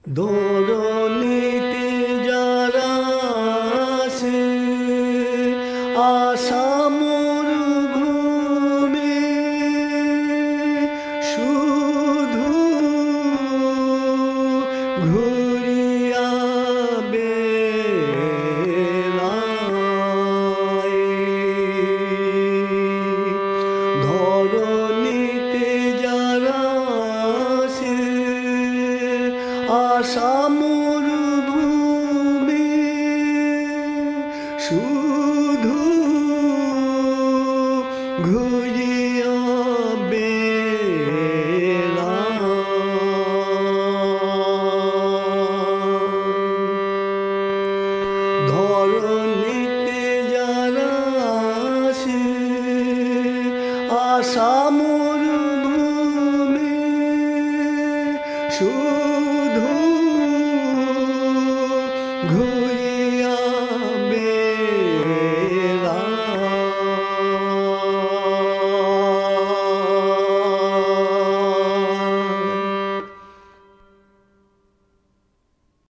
দোরনিতে যারা আসে আশা মরুভূমি শুধু ঘুরিয়া বেড়ায় ধরণীতে যারা আসে আশা মরুভূমি শুধু ঘুরিয়া বেড়ায় ধরণীতে যারা আসে আশা মরুভূমি শুধু ঘুরে